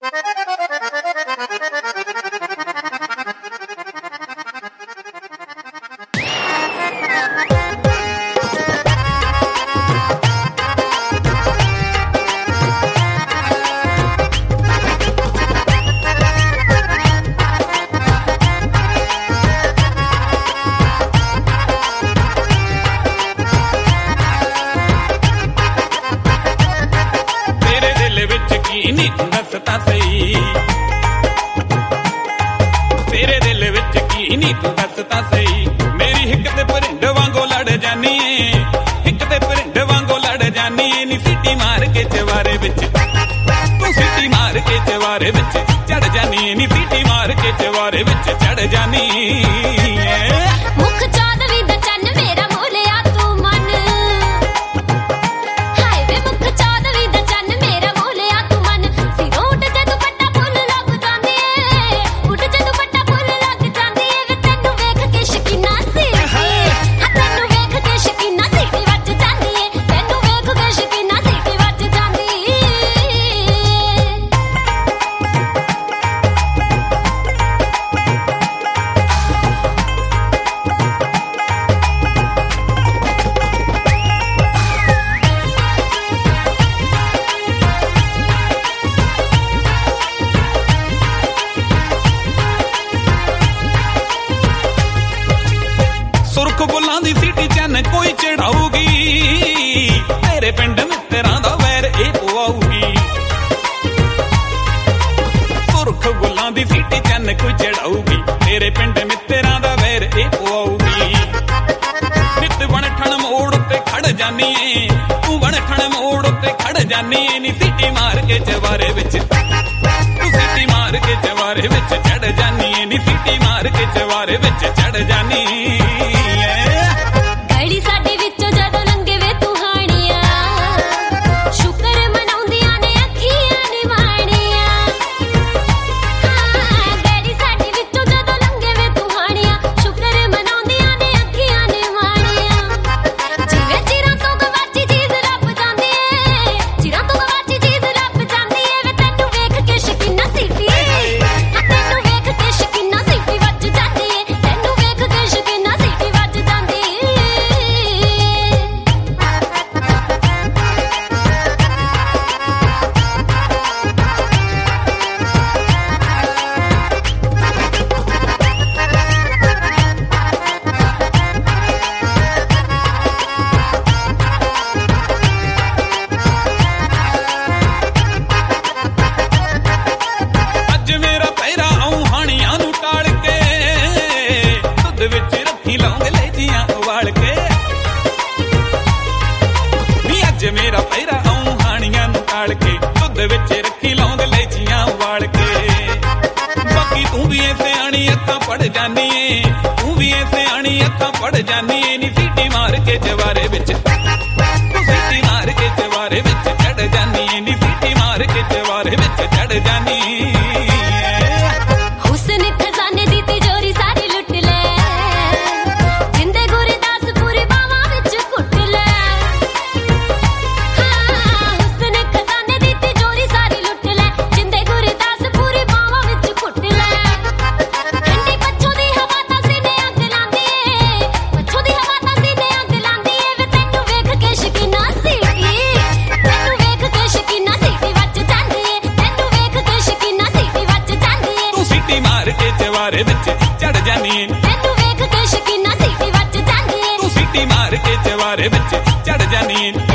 ਨੀ ਤੂੰ ਦੱਸ ਤਾਂ ਸਹੀ, ਤੇਰੇ ਦਿਲ ਵਿੱਚ ਕੀ ਨੀ ਤੂੰ ਦੱਸ ਤਾਂ ਸਹੀ। ਮੇਰੀ ਹਿੱਕ ਤੇ ਭਰਿੰਡ ਵਾਂਗੋ ਲੜ ਜਾਨੀ ਏ, ਹਿੱਕ ਤੇ ਭਰਿੰਡ ਵਾਂਗੋ ਲੜ ਜਾਨੀ ਏ ਨੀ ਸੀਟੀ ਮਾਰ ਕੇ ਚਵਾਰੇ ਵਿੱਚ, ਤੂੰ ਸੀਟੀ ਮਾਰ ਕੇ ਚਵਾਰੇ ਵਿੱਚ ਚੜ ਜਾਨੀ ਏ ਨੀ ਸੀਟੀ ਮਾਰ ਕੇ ਚਵਾਰੇ ਵਿੱਚ ਚੜ ਜਾਨੀ ਏ। ਮੁੱਖ ਚਾਂਦਵੀ ਦਾ ਚੰਨ ਮੇਰਾ ਮੋਲਿਆ ਤੂੰ ਮਨ, ਹਾਏ ਵੇ ਮੁੱਖ ਚਾਂਦਵੀ ਦਾ ਚੰਨ ਮੇਰਾ ਮੋਲਿਆ ਤੂੰ ਮਨ। ਸਿਰੋਂ ਉੱਡ ਜੇ ਦੁਪੱਟਾ ਫੁੱਲ ਲੱਗ ਜਾਂਦੀ ਏ, ਉੱਡ ਜੇ ਦੁਪੱਟਾ ਫੁੱਲ ਲੱਗ ਜਾਂਦੀ ਏ ਵੇ ਤੈਨੂੰ ਵੇਖ ਕੇ ਸ਼ਕੀਨਾ ਸੀਟੀ, ਹਾਂ ਤੈਨੂੰ ਵੇਖ ਕੇ ਸ਼ਕੀਨਾ ਸੀਟੀ ਵੱਜ ਜਾਂਦੀ ਏ, ਤੈਨੂੰ ਵੇਖ ਕੇ ਸ਼ਕੀਨਾ ਸੀਟੀ ਵੱਜ ਜਾਂਦੀ ਏ। ਸੁਰਖ ਬੁੱਲਾਂ ਦੀ ਸੀਟੀ ਚੰਨ ਕੋਈ ਚੜਾਊਗੀ, ਤੇਰੇ ਪਿੰਡ ਮਿੱਤਰਾਂ ਦਾ ਵੈਰ ਇਹ ਪਵਾਊਗੀ। ਸੁਰਖ ਬੁੱਲਾਂ ਦੀ ਸੀਟੀ ਚੰਨ ਕੋਈ ਚੜਾਊਗੀ, ਤੇਰੇ ਪਿੰਡ ਮਿੱਤਰਾਂ ਦਾ ਵੈਰ ਇਹ ਪਵਾਊਗੀ। ਨਿੱਤ ਬਣਠਣ ਮੋੜ ਉੱਤੇ ਖੜ ਜਾਨੀ ਏ, ਤੂੰ ਬਣਠਣ ਮੋੜ ਉੱਤੇ ਖੜ ਜਾਨੀ ਏ ਨੀ ਸੀਟੀ ਮਾਰ ਕੇ ਚਵਾਰੇ ਵਿੱਚ, ਤੂੰ ਸੀਟੀ ਮਾਰ ਕੇ ਚਵਾਰੇ ਵਿੱਚ ਚੜ ਜਾਨੀ ਏ ਨੀ ਸੀਟੀ ਮਾਰ ਕੇ ਚਵਾਰੇ ਵਿੱਚ ਚੜ ਜਾਨੀ ਏ। ਗਲੀ ਸਾਡੇ ਵਿੱਚੋਂ ਜਦੋਂ ਲੰਘੇ ਵੇ ਤੂੰ ਹਾਣੀਆਂ, ਸ਼ੁਕਰ ਮਨਾਉਂਦੀਆਂ ਨੇ ਅੱਖੀਆਂ ਨਿਵਾਣੀਆਂ। ਹਾਂ ਗਲੀ ਸਾਡੇ ਵਿੱਚੋਂ ਜਦੋਂ ਲੰਘੇ ਵੇ ਤੂੰ ਹਾਣੀਆਂ, ਸ਼ੁਕਰ ਮਨਾਉਂਦੀਆਂ ਨੇ ਅੱਖੀਆਂ ਨਿਵਾਣੀਆਂ। ਜਿਵੇਂ ਚਿਰਾਂ ਤੋਂ ਗਵਾਚੀ ਚੀਜ਼ ਲੱਭ ਜਾਂਦੀ ਏ, ਚਿਰਾਂ ਤੋਂ ਗਵਾਚੀ ਚੀਜ਼ ਲੱਭ ਜਾਂਦੀ ਏ ਵੇ ਤੈਨੂੰ ਵੇਖ ਕੇ ਸ਼ਕੀਨਾ ਸੀਟੀ, ਹਾਂ ਤੈਨੂੰ ਵੇਖ ਕੇ ਸ਼ਕੀਨਾ ਸੀਟੀ ਵੱਜ ਜਾਂਦੀ ਏ, ਤੈਨੂੰ ਵੇਖ ਕੇ ਸ਼ਕੀਨਾ ਸੀਟੀ ਵੱਜ ਜਾਂਦੀ ਏ। ਅੱਜ ਮੇਰਾ ਪਹਿਰਾ ਆਉਂ ਹਾਣੀਆਂ ਨੂੰ ਟਾਲ ਕੇ, ਦੁੱਧ ਵਿੱਚ ਰੱਖੀ ਲੌਂਗ ਲੈਚੀਆਂ ਉਬਾਲ ਕੇ। ਨੀ ਅੱਜ ਮੇਰਾ ਪਹਿਰਾ ਆਉਂ ਹਾਣੀਆਂ ਨੂੰ ਟਾਲ ਕੇ, ਦੁੱਧ ਵਿੱਚ ਰੱਖੀ ਲੌਂਗ ਲੈਚੀਆਂ ਉਬਾਲ ਕੇ। ਬਾਕੀ ਤੂੰ ਵੀ ਐ ਸਿਆਣੀ ਅੱਖਾਂ ਪੜ ਜਾਨੀ ਏ, ਤੂੰ ਵੀ ਐ ਸਿਆਣੀ ਅੱਖਾਂ ਪੜ ਜਾਨੀ ਏ ਨੀ ਸੀਟੀ ਮਾਰ ਕੇ ਚਵਾਰੇ ਵਿੱਚ, ਤੂੰ ਸੀਟੀ ਮਾਰ ਕੇ ਚਵਾਰੇ ਵਿੱਚ ਚੜ ਜਾਨੀ ਏ ਨੀ ਸੀਟੀ ਮਾਰ ਕੇ ਚਵਾਰੇ ਵਿੱਚ ਚੜ ਜਾਨੀ ਏ। ਹੁਸਨ ਖਜ਼ਾਨੇ ਦੀ ਤਿਜੋਰੀ ਸਾਰੀ ਲੁੱਟ ਲੈ, ਜਿੰਦੇ ਗੁਰਦਾਸ ਪੂਰੀ ਬਾਵਾਂ ਵਿੱਚ ਘੁੱਟ ਲੈ। ਹਾਂ ਹੁਸਨ ਖਜ਼ਾਨੇ ਦੀ ਤਿਜੋਰੀ ਸਾਰੀ ਲੁੱਟ ਲੈ, ਜਿੰਦੇ ਗੁਰਦਾਸ ਪੂਰੀ ਬਾਵਾਂ ਵਿੱਚ ਘੁੱਟ ਲੈ। ਠੰਡੀ ਪੱਛੋਂ ਦੀ ਹਵਾ ਤਾਂ ਸੀਨੇ ਅੱਗ ਲਾਂਦੀ ਏ, ਪੱਛੋਂ ਦੀ ਹਵਾ ਤਾਂ ਸੀਨੇ ਅੱਗ ਲਾਂਦੀ ਏ ਵੇ ਤੈਨੂੰ ਵੇਖ ਕੇ ਸ਼ਕੀਨਾ ਸੀਟੀ, ਤੈਨੂੰ ਵੇਖ ਕੇ ਸ਼ਕੀਨਾ ਸੀਟੀ ਵੱਜ ਜਾਂਦੀ ਏ, ਤੈਨੂੰ ਵੇਖ ਕੇ ਸ਼ਕੀਨਾ ਸੀਟੀ ਵੱਜ ਜਾਂਦੀ ਏ। ਤੂੰ ਸੀਟੀ ਮਾਰ ਕੇ ਚਵਾਰੇ ਵਿੱਚ ਚੜ ਜਾਨੀ ਏ, ਤੈਨੂੰ ਵੇਖ ਕੇ ਸ਼ਕੀਨਾ ਸੀਟੀ ਵੱਜ ਜਾਂਦੀ ਏ। ਤੂੰ ਸੀਟੀ ਮਾਰ ਕੇ ਚਵਾਰੇ ਵਿੱਚ ਚੜ ਜਾਨੀ ਏ।